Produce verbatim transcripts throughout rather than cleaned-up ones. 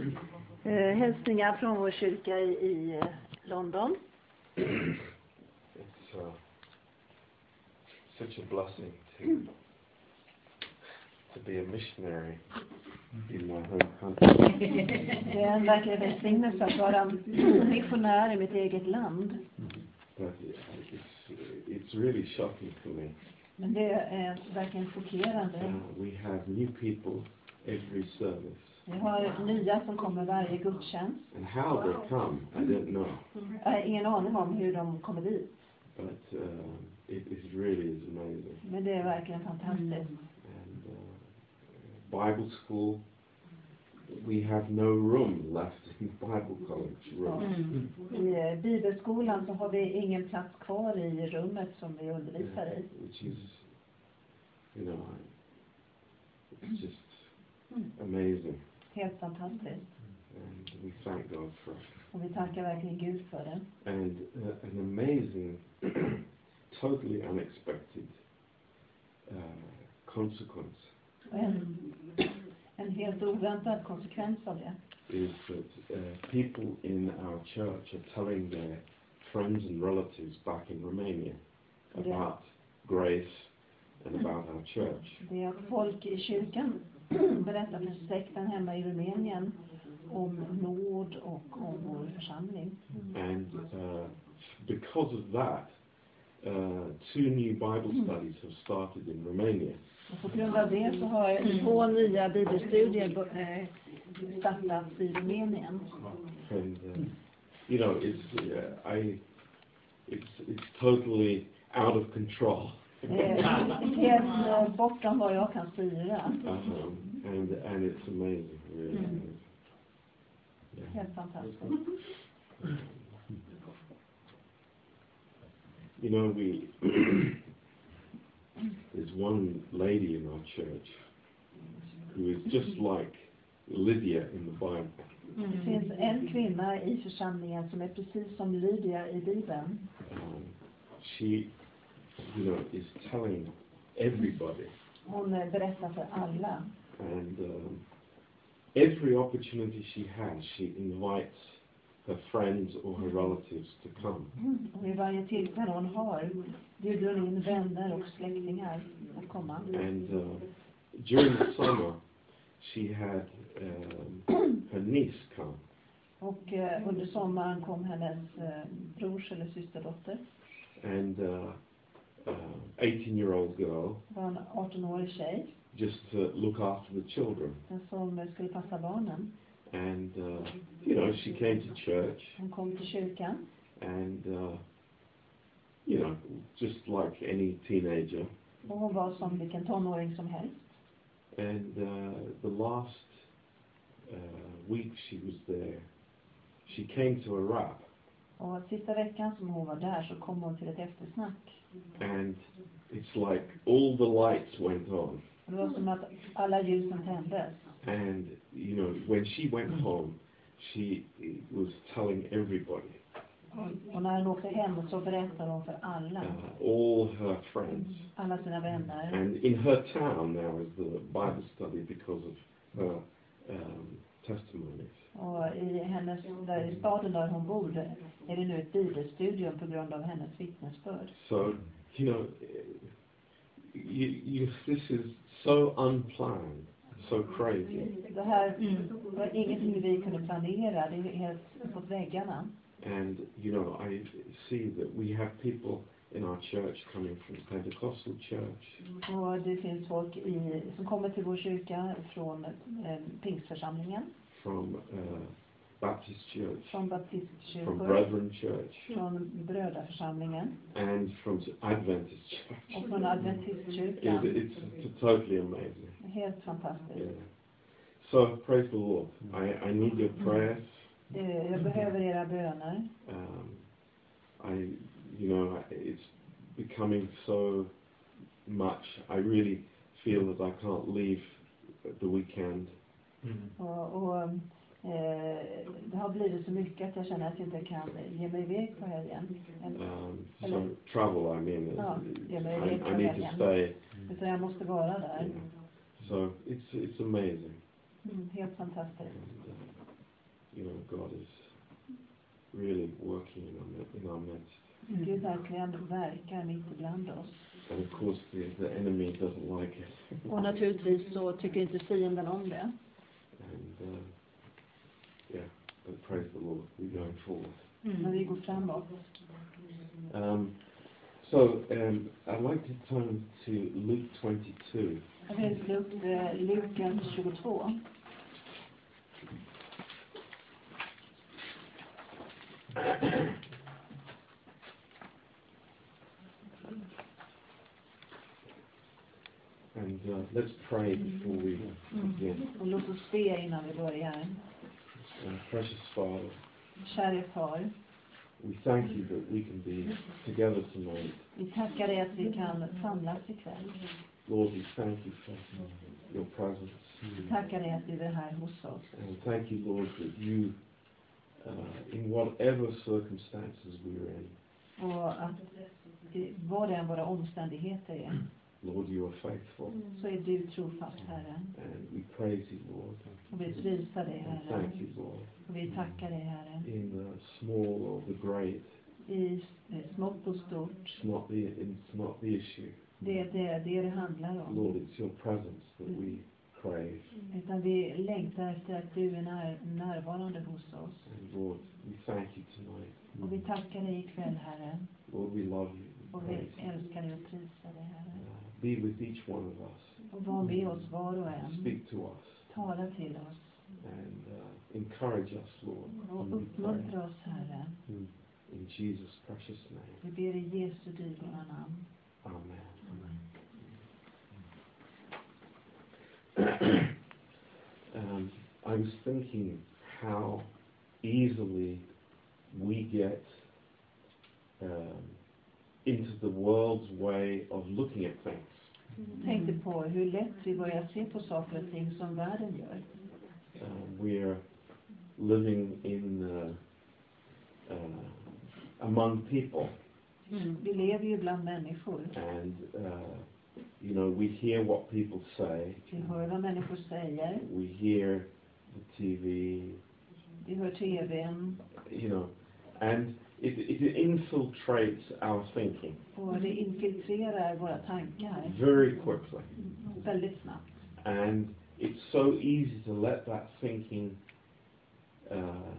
Eh, hälsningar från vår kyrka i, i London. It's uh, such a blessing to to be a missionary in my home country. Det är en verklig välsignelse att vara missionär i mitt eget land. But it's it's really shocking for me. Men det är verkligen chockerande. Uh, we have new people every service. Vi har nya som kommer varje gudstjänst. And how they come, I don't know. Jag har ingen aning om hur de kommer dit. But uh, it, it really is amazing. Men det är verkligen fantastiskt. And uh, Bible school, we have no room left in Bible college room. Mm. I bibelskolan så har vi ingen plats kvar i rummet som vi undervisar i. Which is, you know, it's just amazing. Helt fantastiskt. And we thank God for it. Och vi tackar verkligen Gud för det. And uh, an amazing, totally unexpected uh, consequence. En, en helt oväntad konsekvens av det. Is that uh, people in our church are telling their friends and relatives back in Romania about grace and about our church. Det är folk i kyrkan berättar för släkten hemma i Rumänien om nåd och om vår församling. And uh, because of that, uh, two new Bible studies have started in Romania. Och på grund av det så har två nya bibelstudier startats i Rumänien. And uh, you know, it's uh, I, it's it's totally out of control. Helt bortom vad jag kan styra. Um, and and it's amazing, really. Mm. Yeah. Helt fantastiskt. You know, we there's one lady in our church who is just like Lydia in the Bible. Mm. Det finns en kvinna i församlingen som är precis som Lydia i Bibeln. Um, she, you know, is telling everybody. Hon berättar för alla. And um, every opportunity she has, she invites her friends or her relatives to come. Mm. Och vid varje tillfälle hon har bjuder hon in vänner och släktingar att komma. And uh, during the summer, she had um, her niece come. Och uh, under sommaren kom hennes uh, brors eller systerdotter. And uh, uh, eighteen-year-old girl. Var en arton-årig tjej. Just to look after the children. Som skulle passa barnen. And uh, you know, she came to church. Hon kom till kyrkan. And uh, you know, just like any teenager. Och hon var som vilken tonåring som helst. And uh, the last uh, week she was there, she came to a rap. Och sista veckan som hon var där så kom hon till ett eftersnack. And it's like all the lights went on. Det var som att alla ljusen tändes. And you know, when she went home, she was telling everybody. Och när hon åkte hem så berättade hon för alla. Uh, all her friends. Alla sina vänner. And in her town now is the Bible study because of her um, testimonies. Och i hennes, där i staden där hon bor är det nu ett bibelstudium på grund av hennes vittnesbörd. So, you know, you, you, this is so unplanned, so crazy. Det här var ingenting vi kunde planera, det är helt uppåt väggarna. And, you know, I see that we have people in our church coming from Pentecostal church. Och det finns folk i, som kommer till vår kyrka från eh, Pingstförsamlingen. From uh, Baptist church. Från baptistkyrkor. From Brethren church. Från brödraförsamlingen. And from Adventist church. Och från Adventistkyrkan. It, it's totally amazing. Helt fantastiskt. Yeah. So, praise the Lord. I, I need your prayers. Jag behöver era böner. Um, I, you know, it's becoming so much. I really feel that I can't leave the weekend. Mm. Och, och eh, det har blivit så mycket att jag känner att jag inte kan ge mig iväg på helgen. Um, so travel, I mean, ja, ge mig I, iväg på I need to stay. Utan jag måste vara där. Yeah. So it's it's amazing. Mm, helt fantastiskt. And, uh, you know, God is really working in our, mi- in our midst. Gud verkligen verkar mitt ibland oss. And of course the, the enemy doesn't like it. Och naturligtvis så tycker inte fienden om det. And uh, yeah, but praise the Lord, we're going forward. Mm. Men vi går framåt. Um, so um, I'd like to turn to Luke twenty-two. Jag vill slå upp eh, Lukas tjugotvå. And uh, let's pray before we begin. Och låt oss be innan vi börjar. Uh, precious Father, Käre far, we thank you that we can be together tonight. vi tackar dig att vi kan samlas ikväll. Lord, we thank you for your presence. Vi tackar dig att du är här hos oss. And thank you, Lord, that you, uh, in whatever circumstances we're in, Och att i vad än våra omständigheter är, Lord, you are faithful. så är du trofast, Herre. And we praise you, Lord. Och vi prisar dig, And Herre. thank you, Lord. Och vi tackar dig, Herre. In the small or the great, I smått och stort. it's not the, it's not the issue. Det är det, det det handlar om. Lord, it's your presence that we crave. Utan vi längtar efter att du är när, närvarande hos oss. And Lord, we thank you tonight. Och vi tackar dig ikväll, Herre. Lord, we love you. We Och vi praise you. älskar dig och prisar dig, Herre. Uh, be with each one of us. Och var med oss var och en. Speak to us. Tala till oss. And uh, encourage us, Lord. Och And we pray. uppmuntra oss, Herre. In Jesus' precious name. Vi ber i Jesu dyrbara namn. Amen. um, I was thinking how easily we get um, into the world's way of looking at things. Jag tänkte på hur lätt vi börjar se på saker och ting som världen gör. Uh, we're living in uh, uh, among people. Mm. Vi lever ju bland människor. And uh, you know, we hear what people say. Vi hör vad människor säger. We hear the T V. Vi hör T V:n. You know, and it, it infiltrates our thinking. Och det infiltrerar våra tankar. Very quickly. Väldigt snabbt. And it's so easy to let that thinking uh,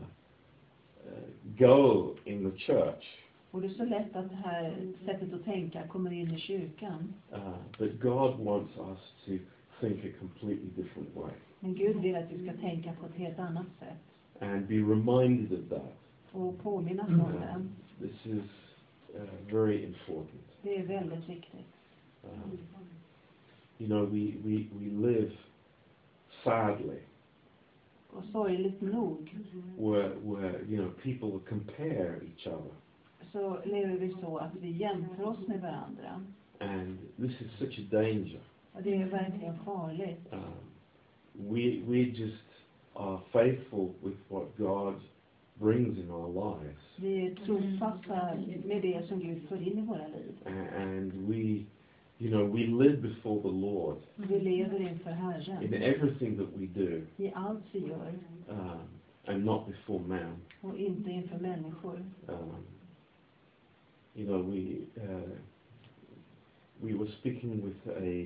uh, go in the church. Och det är så lätt att det här sättet att tänka kommer in i kyrkan. Uh, but God wants us to think a completely different way. Men Gud vill att vi ska tänka på ett helt annat sätt. And be reminded of that. Och påminnas om Uh, det. this is uh, very important. Det är väldigt viktigt. Um, you know, we, we, we live sadly Och sorgligt nog where, where, you know, people compare each other. så lever vi så att vi jämför oss med varandra. And this is such a danger. Och det är verkligen farligt. Um, we, we just are faithful with what God brings in our lives. Vi är trofasta med det som Gud för in i våra liv. A- And we, you know, we live before the Lord Vi lever inför in Herren. everything that we do, I allt vi gör. um, and not before man. Och inte inför människor. Um, you know, we uh, we were speaking with a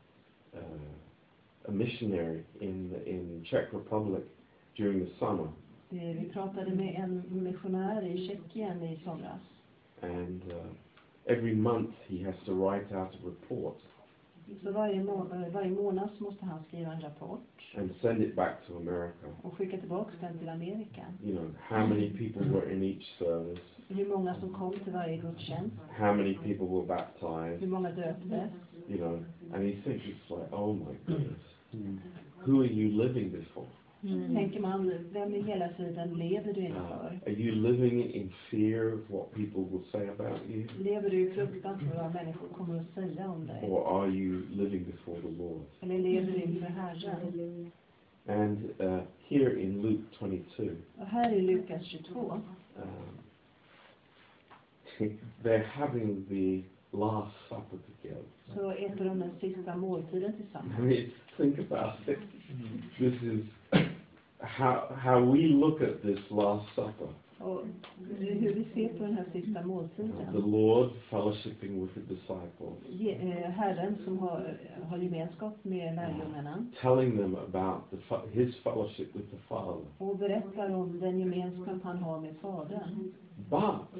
uh, a missionary in in Czech Republic during the summer, Det- Vi pratade med en missionär i Tjeckien i somras. and uh, every month he has to write out a report Så varje, må varje månad så måste han skriva en rapport. and send it back to America. Och skicka tillbaka den till Amerika. You know, how many people were in each service, Hur många som kom till varje gudstjänst. how many people were baptized, Hur många döptes. you know, and he thinks it's like, oh my goodness, who are you living before? Mm. Tänker man, vem i hela tiden lever du Uh, inför? are you living in fear of what people will say about you? Lever du i fruktan för vad människor kommer att säga om dig? Or are you living before the Lord? Eller lever du inför Herren? And uh, here in Luke twenty-two, Och här i Lukas tjugotvå um, they're having the Last Supper together. så äter de den sista måltiden I tillsammans. mean, think about it. This is how how we look at this Last Supper. Och hur vi ser på den här sista The måltiden. Lord fellowshipping with the disciples, Ge, eh, Herren som har, har gemenskap med lärjungarna telling them about the, fe- his fellowship with the Father. och berättar om den gemenskap han har med Fadern. But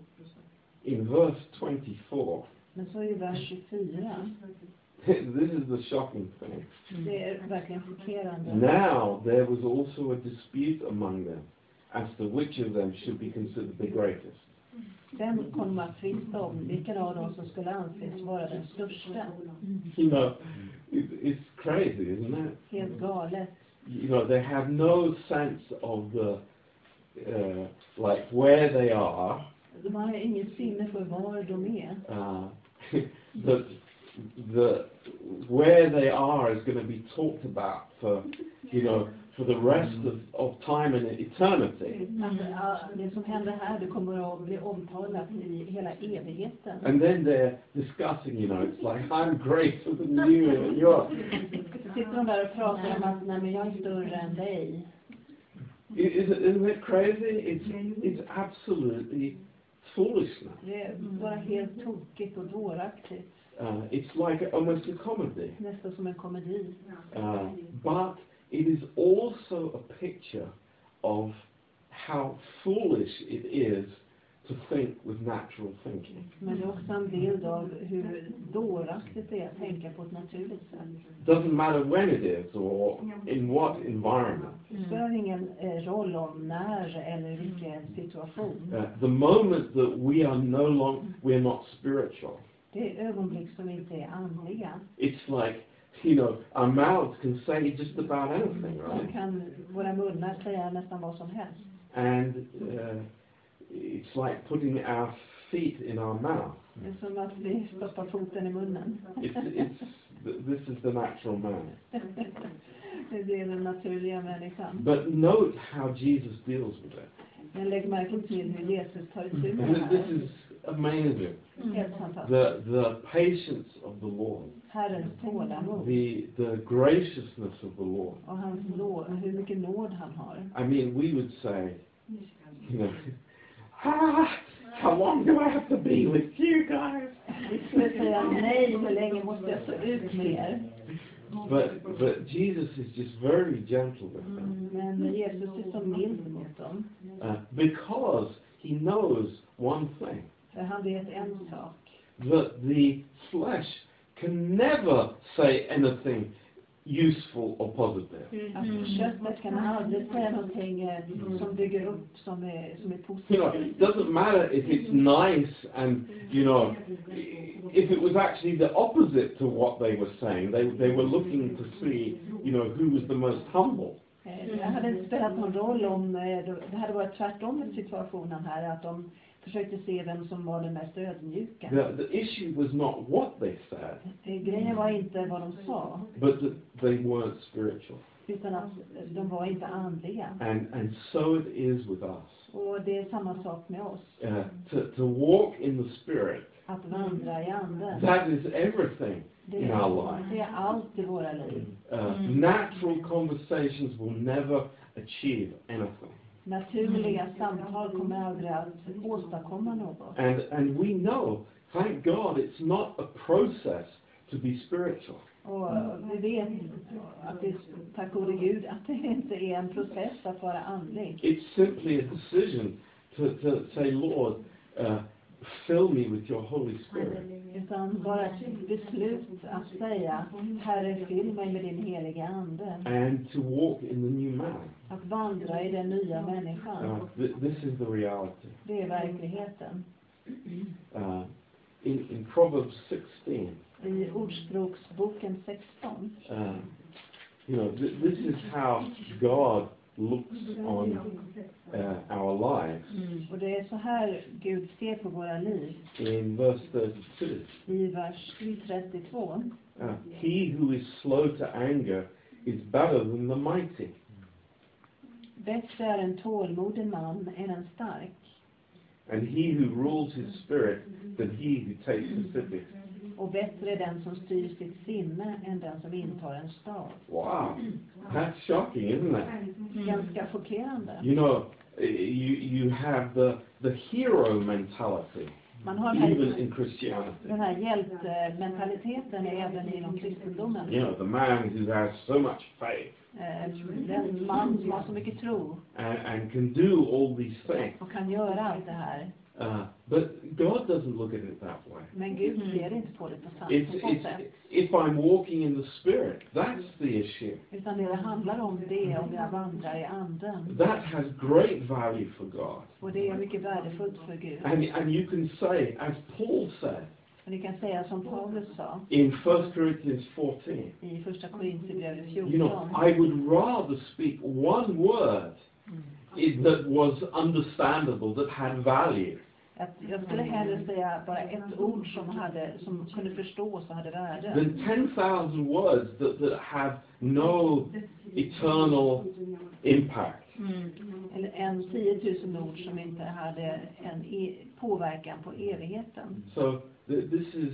in verse twenty-four, Men så i vers tjugofyra, this is the shocking thing. det är verkligen chockerande. Now there was also a dispute among them as to which of them should be considered the greatest. Sen kom man att tvista om vilken av dem som skulle anses vara den största. You know, it, it's crazy, isn't it? Helt galet. You know, they have no sense of the, uh, like where they are. De har inget sinne för var de är. Uh, the, the, where they are is going to be talked about for, you know, for the rest of, of time and eternity. Att det som händer här, det kommer att bli omtalat i hela evigheten. And then they're discussing, you know, it's like, I'm greater than you, and you're... Så sitter de där och pratar om att nej, men jag är större än dig. Is it, isn't it crazy? It's, it's absolutely foolishness. Det är bara helt tokigt och dåraktigt. Uh, it's like almost a comedy. Nästan som en komedi. Uh, but it is also a picture of how foolish it is to think with natural thinking. Men det är också en bild av hur dåraktigt det är att tänka på ett naturligt sätt. Doesn't matter when it is or in what environment. Det spelar ingen eh, roll om när eller vilken situation. Uh, the moment that we are no longer, we are not spiritual. Det är ögonblick som inte är andliga. It's like, you know, our mouths can say just about anything, Då right? kan våra munnar säga nästan vad som helst. And uh, it's like putting our feet in our mouth. Det är som att vi stoppar foten i munnen. It's, it's, this is the natural man. Det är den naturliga människan. But note how Jesus deals with it. Men lägg märke till hur Jesus tar itu med det And this här. is amazing. Helt fantastiskt. The, the patience of the Lord. Herrens tålamod. The, the graciousness of the Lord. Och hans nåd, hur mycket nåd han har. I mean, we would say, you know, ah, how long do I have to be with you guys? Vi skulle säga nej, hur länge måste jag stå ut med er? But, but Jesus is just very gentle with them. Mm, men Jesus är så mild mot dem. Uh, because he knows one thing. För han vet en sak. That the flesh can never say anything useful or positive. Att köttet kan aldrig säga någonting eh, som bygger upp, som är, som är You know, positivt. it doesn't matter if it's nice and, you know, if it was actually the opposite to what they were saying. They, they were looking to see, you know, who was the most humble. Eh, Det hade inte spelat någon roll om eh, det hade varit tvärtom i situationen här, att de försökte se vem som var den mest ödmjuka. The, the issue was not what they said, Eh, Grejen var inte vad de sa, but that they weren't spiritual. utan att de var inte andliga. And, and so it is with us. Och det är samma sak med oss. Uh, to, to walk in the Spirit, Att vandra i anden. that is everything Det in är, our life. det är allt i våra liv. Uh, natural conversations will never achieve anything. Naturliga samtal kommer aldrig att åstadkomma något. And, and we know, thank God, it's not a process to be spiritual. Och vi vet att det, tack gode Gud, att det inte är en process att vara andlig. It's simply a decision to, to say, Lord, uh, fill me with your Holy Spirit. Utan bara ett beslut att säga, Herre, fyll mig med din heliga ande. And to walk in the new man. Att vandra i den nya människan. Uh, th- this is the reality. Det är verkligheten. Uh, in, in Proverbs sixteen, I Ordspråksboken sexton. uh, you know, th- this is how God looks on uh, our lives. Och det är så här Gud ser på våra liv. In verse thirty-two, I vers trettiotvå. uh, he who is slow to anger is better than the mighty. Bättre är en tålmodig man än en stark. And he who rules his spirit than he who takes the city. Och bättre är den som styr sitt sinne än den som intar en stad. Wow, that's shocking, isn't it? Ganska chockerande. You know, you you have the the hero mentality, Man har den even här, in Christianity. den här hjältementaliteten även inom kristendomen. You know, the man who has so much faith Eh, Den man som har så mycket tro and, and can do all these things. och kan göra allt det här. Uh, but God doesn't look at it that way. Men Gud ser inte på det på samma It's, it's, sätt. if I'm walking in the Spirit, that's the issue. Utan det det handlar om det om jag vandrar i anden. That has great value for God. Och det är mycket värdefullt för Gud. And, and you can say, as Paul said Och ni kan säga som Paulus sa in First Corinthians fourteen, i första Korinthierbrevet you know, fjorton. I would rather speak one word it, that was understandable, that had value, Att jag skulle hellre säga bara ett ord som, hade, som kunde förstås och hade värde. than ten thousand words that, that have no eternal impact. Eller en tiotusen ord som inte hade en e- påverkan på evigheten. So th- this is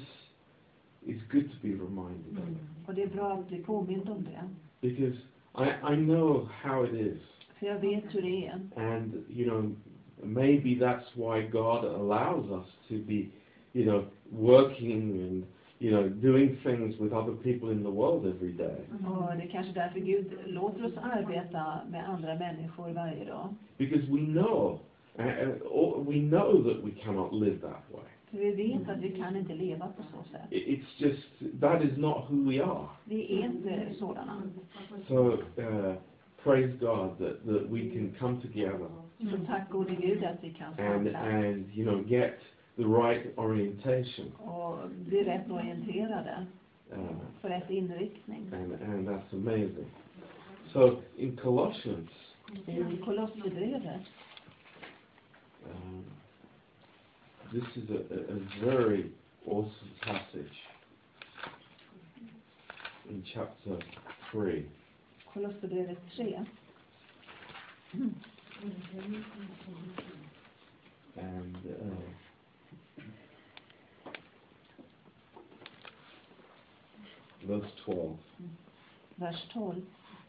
is good to be reminded of, Och det är bra att bli påmind om det. because I, I know how it is, För jag vet hur det är. and you know, maybe that's why God allows us to be, you know, working and, you know, doing things with other people in the world every day, Och det är kanske därför Gud låter oss arbeta med andra människor varje dag. because we know uh, uh, we know that we cannot live that way. För vi vet att vi kan inte leva på så sätt. It- It's just that is not who we are. Vi är inte sådana. So uh, praise God that, that we can come together Så tack gode Gud att vi kan and samlas and you know get the right orientation, och bli rätt orienterade uh, för rätt inriktning. and and that's amazing. So in Colossians, I Kolosserbrevet, um, this is a, a, a very awesome passage in chapter three. Kolosserbrevet tre. And uh, verse twelve. Vers tolv.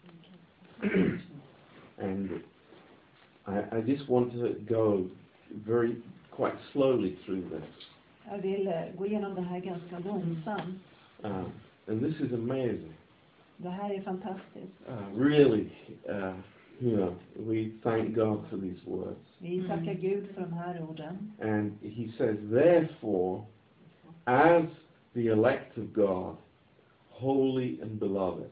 And I, I just want to go very quite slowly through this. Jag vill eh, gå igenom det här ganska långsamt. Uh, and this is amazing. Det här är fantastiskt. Uh, really, uh, you know, we thank God for these words. Vi tackar Gud för de här orden. And he says, therefore, as the elect of God, holy and beloved.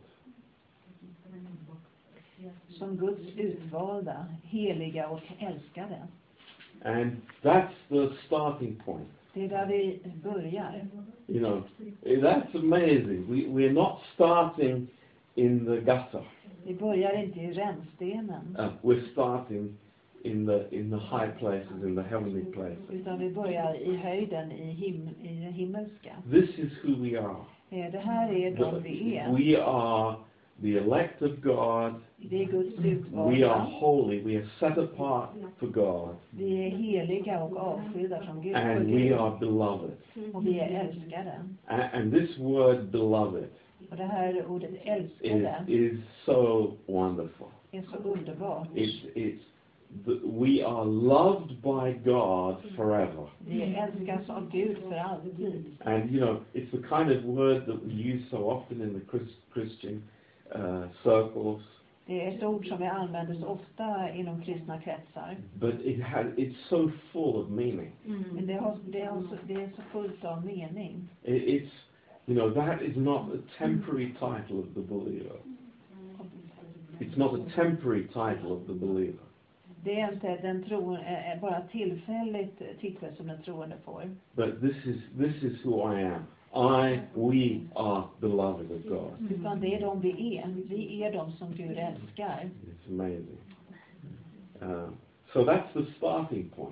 Som Guds utvalda, heliga och älskade. And that's the starting point. Det är där vi börjar. You know, that's amazing. We, we're not starting in the gutter. Vi börjar inte i rännstenen. Uh, we're starting in the in the high places, in the heavenly places. Utan vi börjar i höjden, i, him, i det himmelska. This is who we are. Eh, Det här är de vi är. We are the elect of God. Det är Guds We are utvalda. holy. We are set apart for God. Vi är heliga och avskilda från Gud. för And Gud. we are beloved. Och vi är älskade. And, and this word beloved Och det här ordet is, älskade is so wonderful. är så underbart. It's, it's, the, we are loved by God forever. Vi älskas av Gud för alltid. And you know, it's the kind of word that we use so often in the Chris, Christian uh, circles. Det är ett ord som vi använder så ofta inom kristna kretsar. But it has, it's so full of meaning. Men det, har, det, har så, det är så fullt av mening. It, it's, you know, that is not a temporary title of the believer. It's not a temporary title of the believer. Det är inte den tro, är bara tillfälligt titel som den troende får. But this is this is who I am. I, we are beloved of God. Utan det är de vi är. Vi är de som Gud älskar. It's amazing. Uh, so that's the starting point.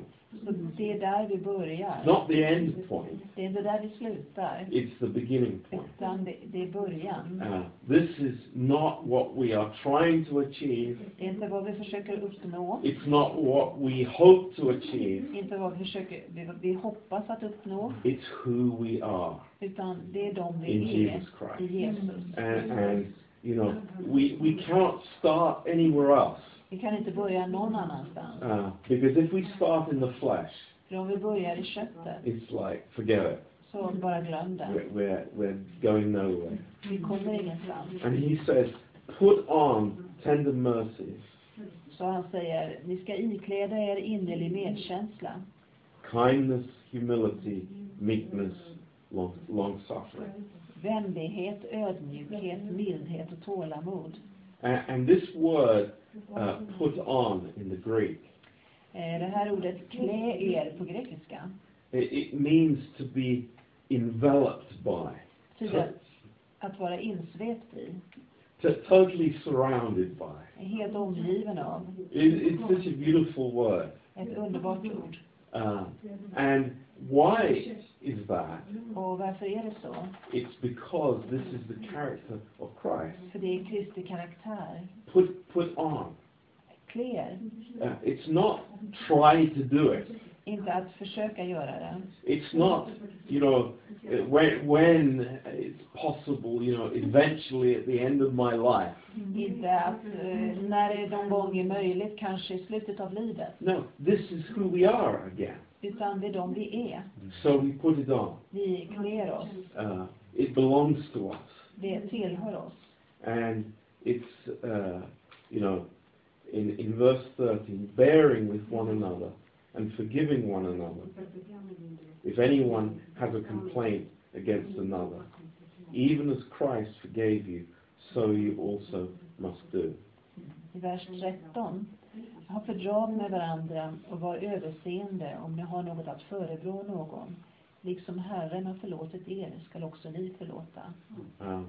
Så det är där vi börjar. It's not the end point. Det är inte där vi slutar. It's the beginning point. Utan det, det är början. Uh, this is not what we are trying to achieve. Det är inte vad vi försöker uppnå. It's not what we hope to achieve. Inte vad vi försöker, vi, vi hoppas att uppnå. It's who we are. Utan det är de vi In är Jesus Christ. i Jesus. And, and you know, we, we cannot start anywhere else. Vi kan inte börja någon annanstans. Uh, because if we start in the flesh, För om vi börjar i köttet, it's like, forget it. så bara glöm det. We're, we're, we're going nowhere. Vi kommer ingenstans. And he says, put on tender mercies, Så han säger, ni ska ikläda er innerlig medkänsla. kindness, humility, meekness, long, long suffering. Vänlighet, ödmjukhet, mildhet och tålamod. And, and this word, uh, put on in the Greek, Eh, Det här ordet klä er på grekiska. it, it means to be enveloped by, Betyder att vara insvept i. to, totally surrounded by. Helt omgiven av. It, it's such a beautiful word. Ett underbart ord. Uh, and why is that? Och varför är det så? It's because this is the character of Christ. För det är Kristi karaktär. Put, put on. Klä er. Uh, it's not try to do it. Inte att försöka göra det. It's not, you know, uh, when, when it's possible, you know, eventually at the end of my life. Inte att eh, när det någon gång är möjligt, kanske i slutet av livet. No, this is who we are again. Utan det är de vi är. So we put it on. Vi klär oss. Uh, it belongs to us. Det tillhör oss. And it's, uh, you know, in, in verse thirteen, bearing with one another and forgiving one another. If anyone has a complaint against another, even as Christ forgave you, so you also must do. I vers tretton. Ha fördrag med varandra och var överseende om ni har något att förebrå någon. Liksom Herren har förlåtit er skall också ni förlåta. Um,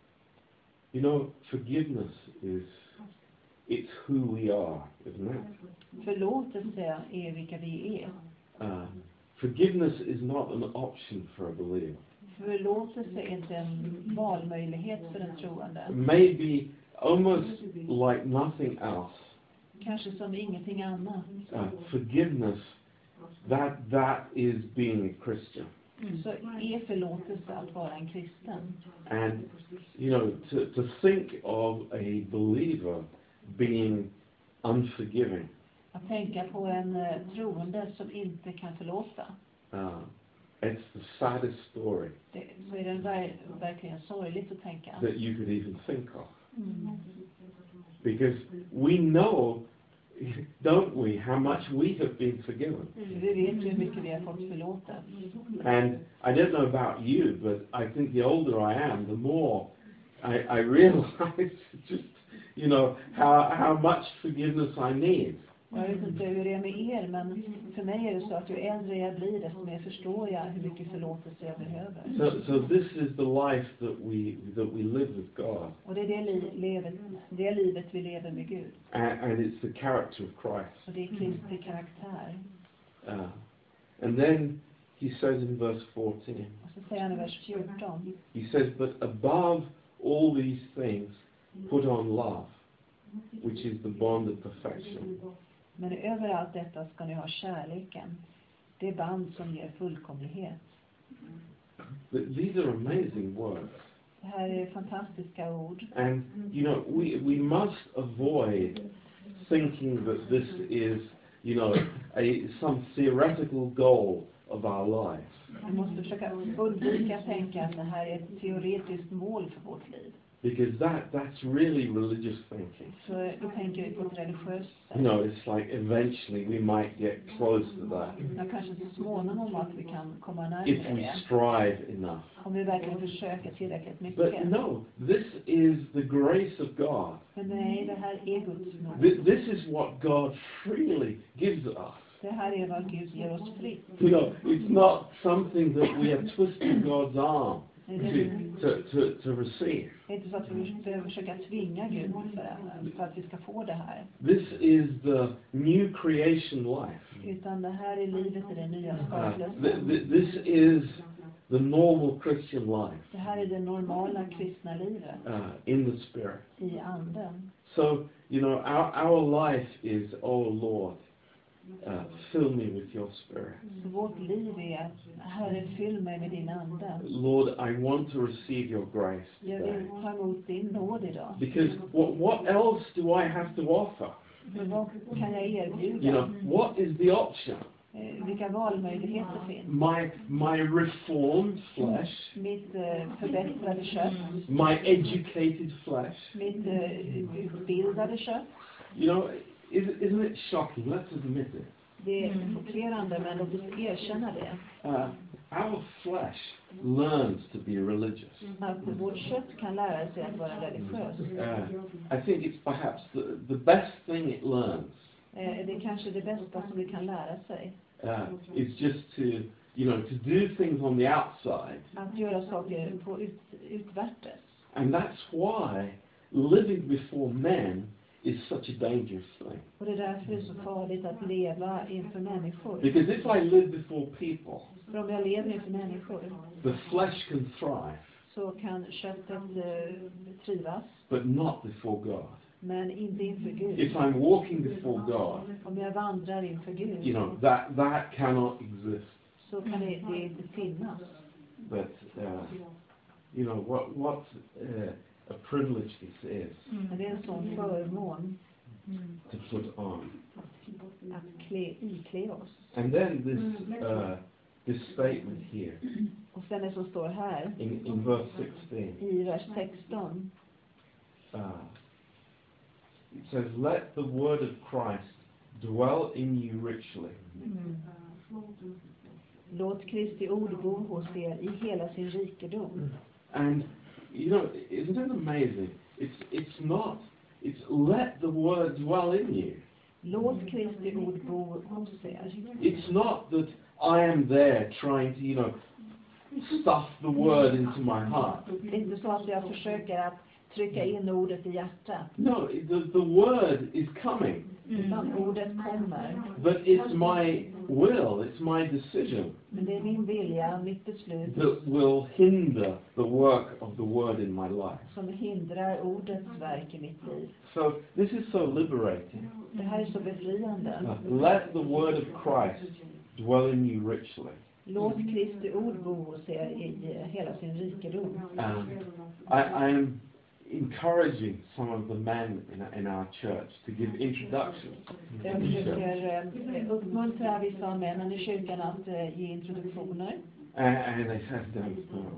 you know, forgiveness is, it's who we are, isn't it? Förlåtelse är vilka vi är. Uh, forgiveness is not an option for a believer. Förlåtelse är inte en valmöjlighet för en troende. Maybe almost like nothing else. Kanske som ingenting annat. Uh, forgiveness, that that is being a Christian. Så är förlåtelse att vara en kristen. And you know, to to think of a believer being unforgiving. Att tänka på en uh, troende som inte kan förlåta. Uh, it's the saddest story Det, så är det ver verkligen sorgligt att tänka. that you could even think of. Mm. Because we know, don't we, how much we have been forgiven. Vi vet ju hur mycket vi har fått förlåta. And I don't know about you, but I think the older I am, the more I, I realize just, you know, how, how much forgiveness I need. Jag vet inte hur det är med er, men för mig är det så att ju äldre jag blir, desto mer förstår jag hur mycket förlåtelse jag behöver. So, so this is the life that we that we live with God. Och det är det, li livet, det livet vi lever med Gud. And, and it's the character of Christ. Och det är Kristi karaktär. Uh, and then he says in verse fourteen, Och så säger han i vers fjorton. he says, but above all these things, put on love, which is the bond of perfection. Men över allt detta ska ni ha kärleken. Det band som ger fullkomlighet. These are amazing words. Det här är fantastiska ord. And, you know, we, we must avoid thinking that this is, you know, a, some theoretical goal of our lives. Vi måste försöka undvika att tänka att det här är ett teoretiskt mål för vårt liv. Because that, that's really religious thinking. Så då tänker vi på ett religiöst sätt. You know, it's like eventually we might get close to that. Ja, kanske så småningom att vi kan komma If närmare we det. strive enough. Om vi verkligen försöker tillräckligt But mycket. no, this is the grace of God. Men nej, det här är Guds nåd. Th- This is what God freely gives us. Det här är vad Gud ger oss fritt. You know, it's not something that we are twisting God's arm Det to, är to, to, to receive. inte så att vi behöver försöka tvinga Gud för, för att vi ska få det här. This is the new creation life. Utan det här är livet i den nya Uh, skapelsen. th- th- this is the normal Christian life Det här är det normala kristna livet uh, in the Spirit. i anden. So, you know, our, our life is, oh Lord, uh, fill me with your Spirit. Så vårt liv är, Herre, fyll mig med din ande. Lord, I want to receive your grace Jag today. vill ta emot din nåd idag. Because what, what else do I have to offer? För vad kan jag You erbjuda? know, what is the option? Eh, Vilka valmöjligheter finns? My, my reformed flesh, Mitt eh, förbättrade kött, my educated flesh. mitt eh, utbildade kött. You know, is, isn't it shocking? Let's admit it. Det är chockerande, men låt oss erkänna det. Uh, our flesh learns to be religious. Att vårt kött kan lära sig att vara religiös. Uh, I think it's perhaps the, the best thing it learns Eh, Det är kanske det bästa som det kan lära sig. uh, is just to, you know, to do things on the outside. Att göra saker på ut, utvärtes. And that's why living before men is such a dangerous thing. Och det är därför det är så farligt att leva inför människor. Because if I live before people, För om jag lever inför människor the flesh can thrive, så kan köttet eh, trivas, but not before God. men inte inför Gud. If I'm walking before God, Om jag vandrar inför you Gud know, that, that cannot exist. så kan det, det inte finnas. But, uh, you know, what, what uh, a privilege this is Men det är en sån förmån to put on. att klä, iklä oss. And then this, uh, this statement here Och sen det som står här in, in verse sixteen, i vers sexton. uh, it says, let the word of Christ dwell in you richly. Låt Kristi ord bo hos er i hela sin rikedom. And, you know, isn't it amazing? It's, it's not, it's let the word dwell in you. Låt Kristi ord bo hos er. It's not that I am there trying to, you know, stuff the word into my heart. Det är inte så att jag försöker att trycka in ordet i hjärtat. No, the, the word is coming. Utan ordet kommer. But it's my will, it's my decision Men det är min vilja, mitt beslut that will hinder the work of the word in my life. som hindrar ordets verk i mitt liv. So this is so liberating. Det här är så befriande. Uh, let the word of Christ dwell in you richly. Låt Kristi ord bo hos er i hela sin rikedom. Um, I, I am encouraging some of the men in, in our church to give introductions. Jag försöker eh, uppmuntra vissa av männen i kyrkan att eh, ge introduktioner. And, and they said, um,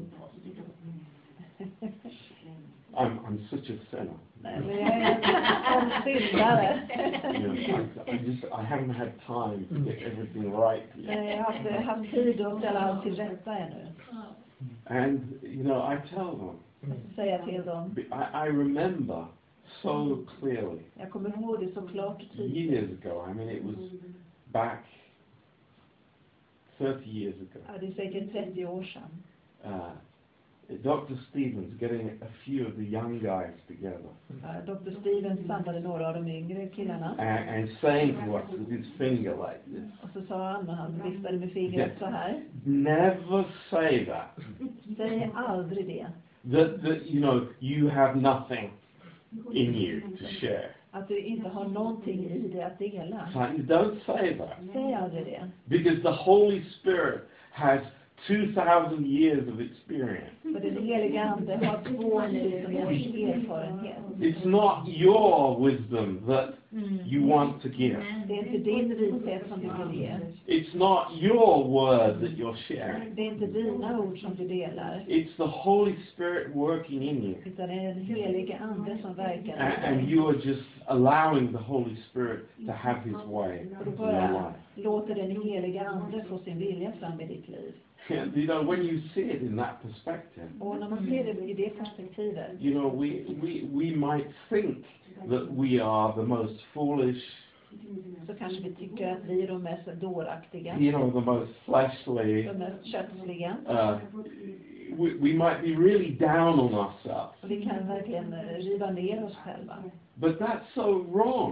I'm, I'm such a sinner. Nej, men jag är en syndare. You know, I, I just I haven't had time to get everything right yet. Nej, jag har inte haft tid att ställa allt till rätta ännu. And you know, I tell them, Säga till dem. I, I remember so clearly Jag kommer ihåg det så klart och tydligt. years ago. I mean, it was back thirty years ago. Ja, det är säkert trettio år sedan. Uh, Doctor Stevens getting a few of the young guys together Ja, doktor Stevens samlade några av de yngre killarna. and, and saying to us with his finger like this, Och så sa han, och han viftade med fingret så här. never say that. Säg aldrig det. That, that, you know, you have nothing in you to share. Att du inte har någonting i dig att dela. So don't say that. Säg aldrig det. Because the Holy Spirit has two thousand years of experience. För den heliga ande har tvåtusen års erfarenhet. It's not your wisdom that you want to give. Det är inte din vishet som du vill ge. It's not your word that you're sharing. Det är inte dina ord som du delar. It's the Holy Spirit working in you. Utan det är den heliga ande som verkar And, i and dig. you are just allowing the Holy Spirit to have His way Och du in your bara life. låter den heliga ande få sin vilja fram i ditt liv. And, you know, when you see it in that perspective, Och när man ser det i det perspektivet. you know, we, we, we might think that we are the most foolish, Så kanske vi tycker att vi är de mest dåraktiga. you know, the most fleshly. De mest kötsliga. Uh, we, we might be really down on ourselves. Och vi kan verkligen riva ner oss själva. But that's so wrong.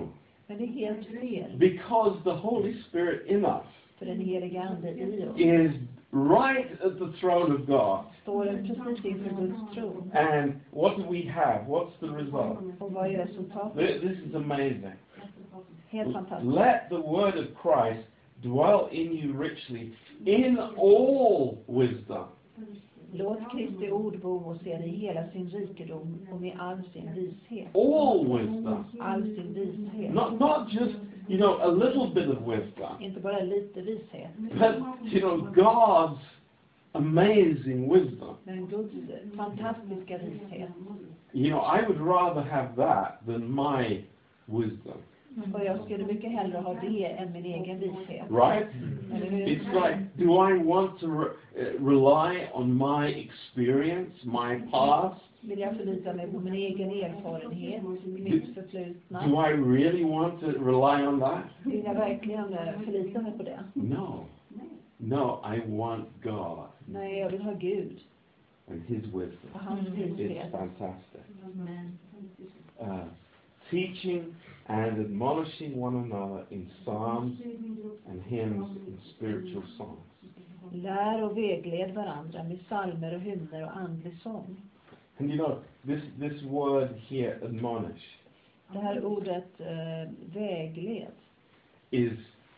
Men det är helt fel. Because the Holy Spirit in us För den heliga ande i oss is right at the throne of God. står precis inför Guds tron. And what do we have? What's the result? Och vad är resultatet? Th- This is amazing. Helt fantastiskt. Let the word of Christ dwell in you richly in all wisdom. Låt Kristi ord bo hos er i hela sin rikedom och med all sin vishet. All wisdom. All sin vishet. Not, not just, you know, a little bit of wisdom. Inte bara lite vishet. But, you know, God's amazing wisdom. Men Guds fantastiska vishet. You know, I would rather have that than my wisdom. Och jag skulle mycket hellre ha det än min egen vishet. Right? Eller hur? It's like, do I want to re- uh, rely on my experience, my past? Vill jag förlita mig på min egen erfarenhet, mitt förflutna? Do I really want to rely on that? Vill jag verkligen eh, förlita mig på det? No. No, I want God Nej, jag vill ha Gud and His wisdom. och hans It's vishet. fantastic. Uh, teaching and admonishing one another in psalms and hymns and spiritual songs. Lär och vägled varandra med psalmer och hymner och andlig sång. And you know, this, this word here, admonish, Det här ordet eh, vägled is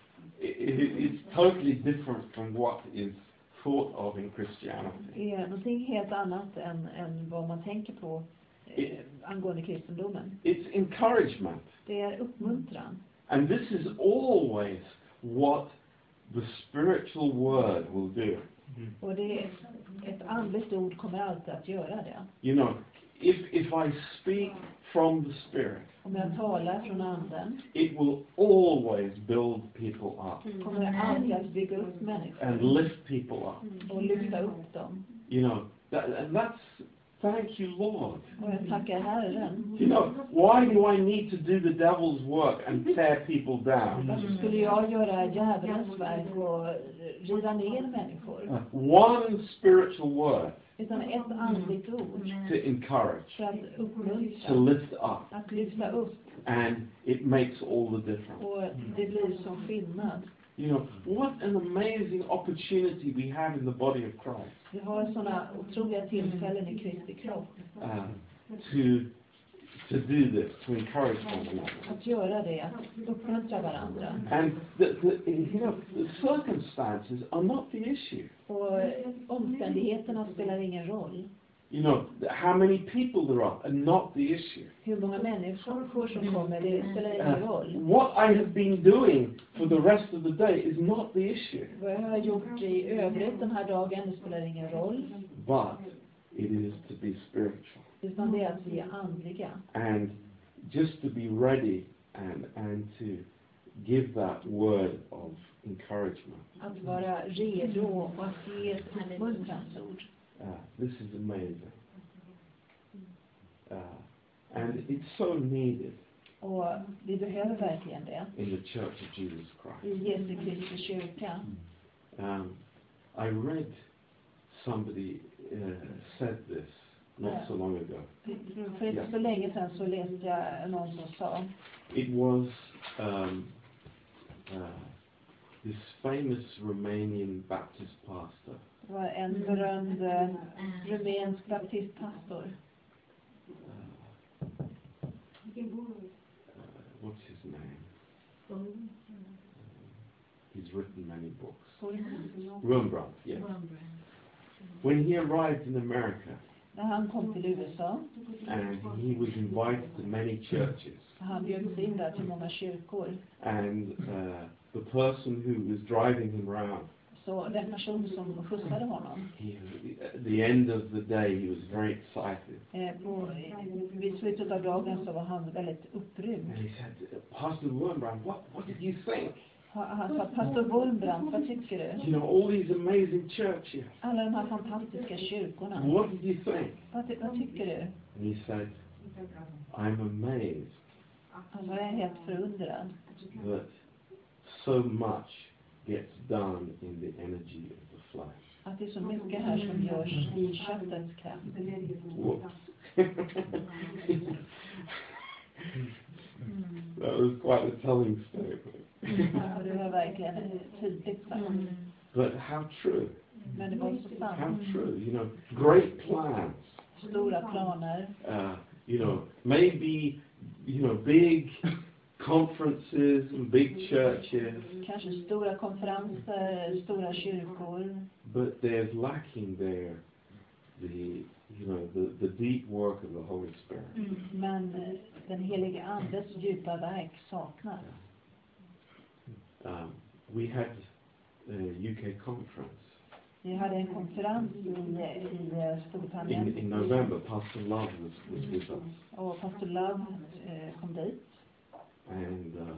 i- i- it's totally different from what is thought of in Christianity. är någonting helt annat än, än vad man tänker på eh, angående kristendomen. It's encouragement. Det är uppmuntran. And this is always what the spiritual word will do. Och det är ett andligt ord kommer alltid att göra det. You know, if, if I speak from the Spirit, Om jag talar från anden it will always build people up kommer jag alltid att bygga upp människor and lift people up. och lyfta upp dem. You know, that, and that's, thank you, Lord. Och jag tackar Herren. You know, why do I need to do the devil's work and tear people down? Varför skulle jag göra djävulens verk och riva ner människor? Uh, one spiritual word Utan ett andligt ord to encourage, för att to uppmuntra, lift up, att lyfta upp. and it makes all the difference. Och det blir som skillnad. You know, what an amazing opportunity we have in the body of Christ Vi har sådana otroliga tillfällen i Kristi kropp uh, to to do this, to encourage one another. att göra det, att uppmuntra varandra. And the, the, you know, the circumstances are not the issue. Och omständigheterna spelar ingen roll. You know, how many people there are are not the issue. Hur många människor som kommer, det spelar ingen Uh, roll. what I have been doing for the rest of the day is not the issue. Vad jag har gjort i övrigt den här dagen, det spelar ingen roll. But it is to be spiritual. Utan det är att vi är andliga. And just to be ready and, and to give that word of encouragement. Att vara redo och att ge ett uppmuntransord. Uh, this is amazing. Uh, and it's so needed Och vi behöver verkligen det in the Church of Jesus Christ. i Jesu Kristi kyrka. Um, I read somebody uh, said this not so long ago. För inte så länge sedan så läste jag någon som sa, It was um, uh, this famous Romanian Baptist pastor. det var en berömd eh, rumänsk baptistpastor. Uh, what's his name? Uh, he's written many books. Rembrandt, yes. When he arrived in America, När han kom till U S A, and he was invited to many churches, han bjöds in där till många kyrkor. and uh, the person who was driving him around, Så den person som skjutsade honom, he, at the end of the day, he was very excited. eh, på, vid slutet av dagen så var han väldigt upprymd. And he said, Pastor Rembrandt, what, what did you think? Han, han sa, pastor Wolmbrandt, vad tycker du? You know, all these amazing churches. Alla de här fantastiska kyrkorna. What did you think? Vad, ty- vad tycker du? And he said, I'm amazed Han var helt förundrad. that so much gets done in the energy of the flesh. Att det är så mycket här som görs i köttets kraft. Whoops. That was quite a telling statement. Ja, det var verkligen tydligt sagt. But how true. Men det var så How sant. true. You know, great plans. Stora planer. Uh, you know, maybe, you know, big conferences and big churches. Kanske stora konferenser, stora kyrkor. But there's lacking there the, you know, the, the deep work of the Holy Spirit. Men eh, den helige Andes djupa verk saknas. Um, we had a U K conference Vi hade en konferens i, i eh, Storbritannien. in, in November. Pastor Love was, was with us. Och pastor Love eh, kom dit. And uh,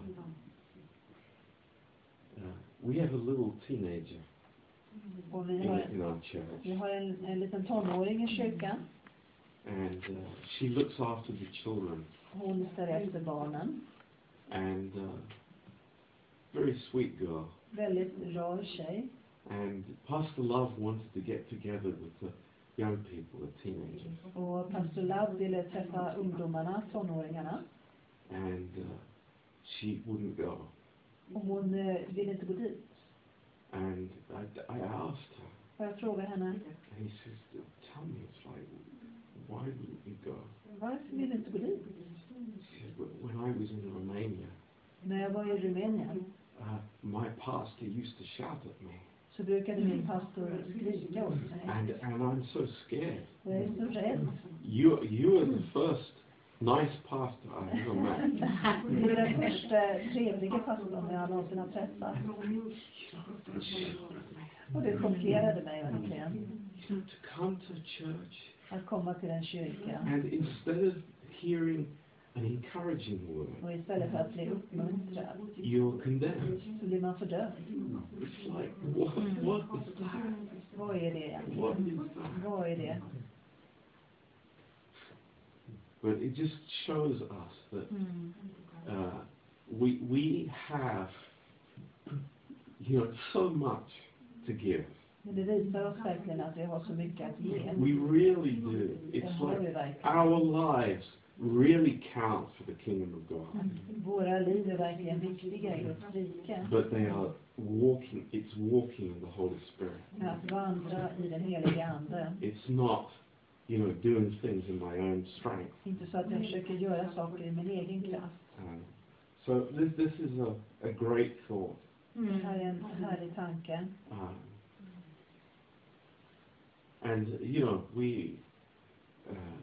uh, we have a little teenager Och vi in, har, in our church. vi har en, en liten tonåring i kyrkan. And uh, she looks after the children. Hon ställer efter barnen. And uh, very sweet girl. Väldigt rar tjej. And Pastor Love wanted to get together with the young people, the teenagers. Och pastor Love ville träffa ungdomarna, tonåringarna. And uh, she wouldn't go. Och hon eh, ville inte gå dit. And I, I asked her. Och jag frågade henne, And he says, tell me, it's like, why wouldn't you go? varför vill du inte gå dit? She said, "Wh- when I was in Romania, När jag var i Rumänien uh, my pastor used to shout at me. så brukade min pastor skrika åt mig. And, and I'm so scared. Och jag är så rädd. You, you are the first nice pastor I've ever met. Du är den första trevliga pastorn jag någonsin har träffat. Och det chockerade mig verkligen. To come to a church Att komma till en kyrka. and instead of hearing an encouraging word, Och istället för att bli uppmuntrad you're condemned. så blir man fördömd. It's like, what, what is that? Vad är det egentligen? What is that? Vad är det? But it just shows us that uh, we we have, you know, so much to give. Men det visar oss verkligen att vi har så mycket att ge. We really do. Det It's har vi like verkligen. our lives really count for the kingdom of God. Våra liv är verkligen viktiga i Guds rike. But they are walking, it's walking in the Holy Spirit. Att vandra i den heliga Ande. It's not, you know, doing things in my own strength. Inte så att jag försöker göra saker i min egen kraft. Um, so this, this is a, a great thought. Det här är en härlig tanke. Um, and, you know, we, uh,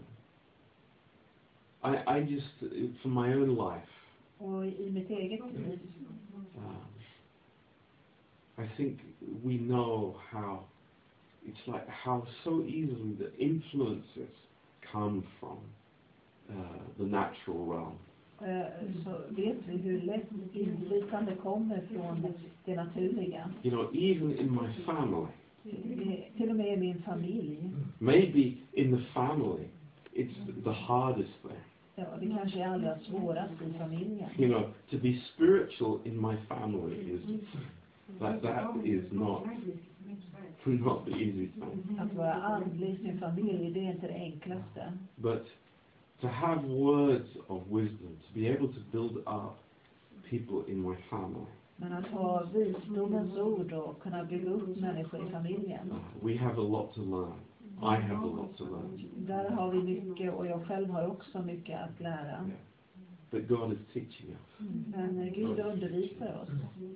I, I just, for my own life, Och i mitt eget liv um, I think we know how, it's like how so easily the influences come from uh, the natural realm. eh, så vet vi hur lätt inflytande kommer från det naturliga. You know, even in my family, Eh, Till och med i min familj. maybe in the family, it's the hardest thing. Ja, det kanske är allra svårast i familjen. You know, to be spiritual in my family is, that, that is not, not the easy thing. Att vara andlig i sin familj, det är inte det enklaste. But to have words of wisdom, to be able to build up people in my family. Men att ha visdomens ord och kunna bygga upp människor i familjen. Uh, we have a lot to learn. I have a lot to learn. Där har vi mycket och jag själv har också mycket att lära. Yeah. But God is teaching us. Men Gud undervisar oss. Yeah.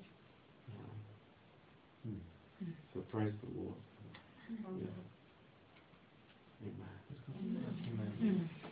So praise the Lord. Yeah. Amen. Amen.